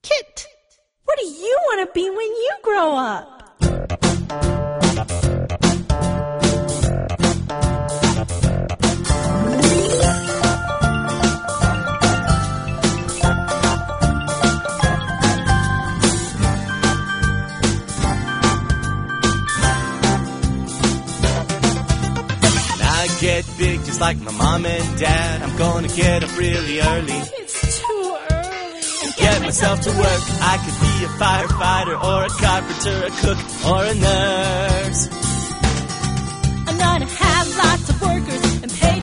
Kit, what do you want to be when you grow up? Get big just like my mom and dad. I'm gonna get up really early. It's too early. Get myself to work. I could be a firefighter or a carpenter, a cook or a nurse. I'm gonna have lots of workers